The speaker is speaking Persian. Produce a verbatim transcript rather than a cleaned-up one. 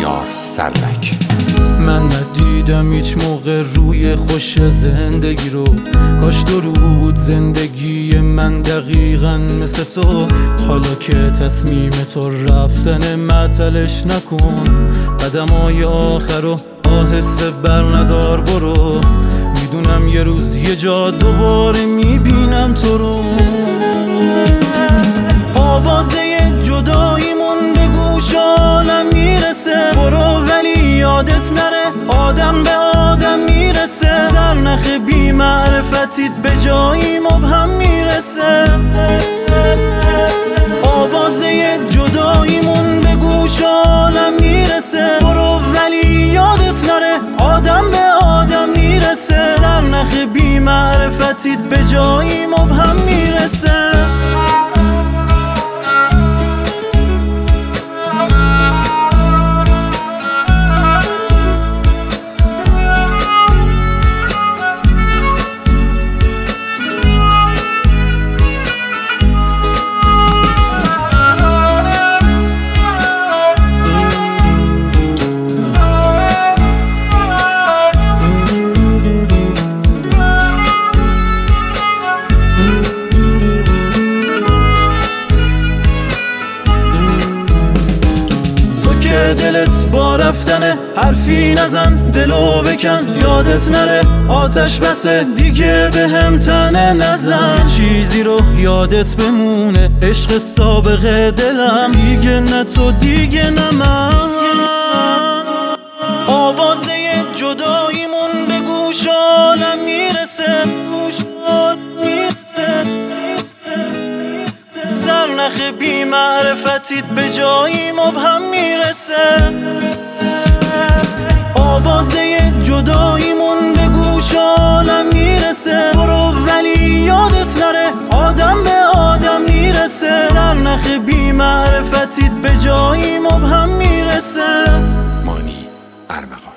یار سرلک. من ندیدم هیچ موقع روی خوش زندگی رو، کاش درو بود زندگی من دقیقا مثل تو. حالا که تصمیم تو رفتن معطلش نکن، قدمای آخر رو آهسته بر ندار برو. میدونم یه روز یه جا دوباره میبینم تو رو. آوازه جداییمون به گوش عالم میرسه، برو ولی یادت نره آدم به آدم میرسه. سرنخ بی معرفتیت به جایی مبهم میرسه. آوازه جداییمون به گوش عالم میرسه، برو ولی یادت نره آدم به آدم میرسه. سرنخ بی معرفتیت به جایی مبهم میرسه. دلت با رفتنه حرفی نزن دلو بکن، یادت نره آتش بسه دیگه به هم تنه نزن. چیزی رو یادت بمونه عشق سابقه دلم، دیگه نه تو دیگه نه من. آوازه جداییمون به گوش عالم میرسه، سرنخ بی معرفتیت به جایی مبهم میرسه. آوازه جداییمون به گوش عالم میرسه، برو ولی یادت نره آدم به آدم میرسه. سرنخ بی معرفتیت به جایی مبهم میرسه. مانی ارمغان.